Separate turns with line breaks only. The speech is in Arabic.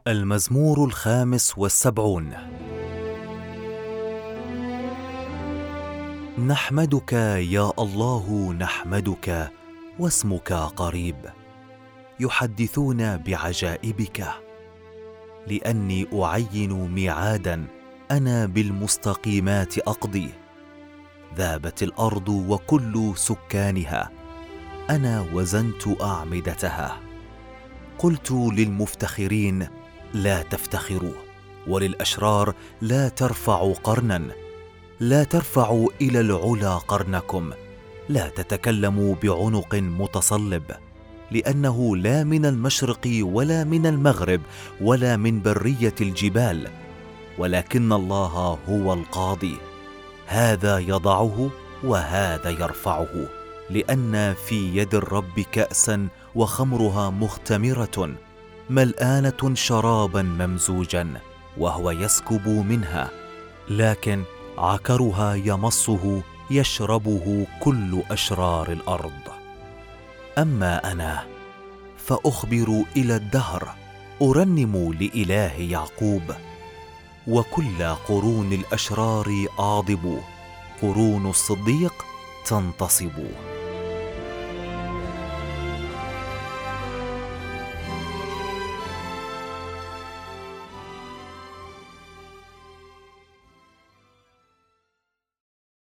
المزمور 75. نحمدك يا الله، نحمدك واسمك قريب، يحدثون بعجائبك. لأني أعين ميعادا، أنا بالمستقيمات أقضي. ذابت الأرض وكل سكانها، أنا وزنت أعمدتها. قلت للمفتخرين لا تفتخروا، وللأشرار لا ترفعوا قرنا. لا ترفعوا إلى العلا قرنكم، لا تتكلموا بعنق متصلب. لأنه لا من المشرق ولا من المغرب ولا من برية الجبال، ولكن الله هو القاضي. هذا يضعه وهذا يرفعه، لأن في يد الرب كأسا وخمرها مختمرة، ملآنة شرابا ممزوجا، وهو يسكب منها، لكن عكرها يمصه، يشربه كل أشرار الأرض. أما أنا فأخبر إلى الدهر، أرنم لإله يعقوب. وكل قرون الأشرار أعضب، قرون الصديق تنتصب.